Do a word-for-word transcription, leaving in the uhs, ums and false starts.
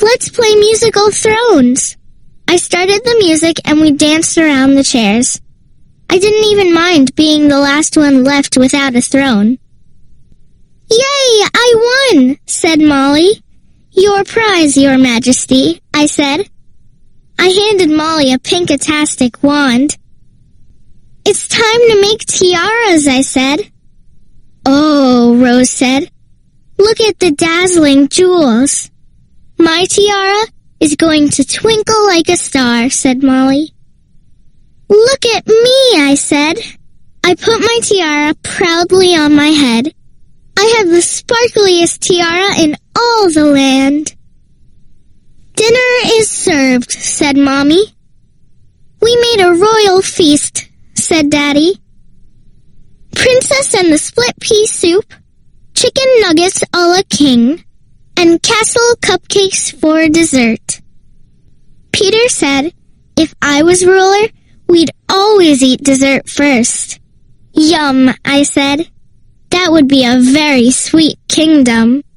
Let's play musical thrones. I started the music and we danced around the chairs. I didn't even mind being the last one left without a throne. Yay, I won, said Molly. Your prize, Your Majesty, I said. I handed Molly a pink-tastic wand. It's time to make tiaras, I said. Oh, Rose said. Look at the dazzling jewels. My tiara is going to twinkle like a star, said Molly. Look at me, I said. I put my tiara proudly on my head. I have the sparkliest tiara in all the land. Dinner is served, said Mommy. We made a royal feast, said Daddy. Princess and the split pea soup, chicken nuggets a la king, and castle cupcakes for dessert. Peter said, if I was ruler, we'd always eat dessert first. Yum, I said. That would be a very sweet kingdom.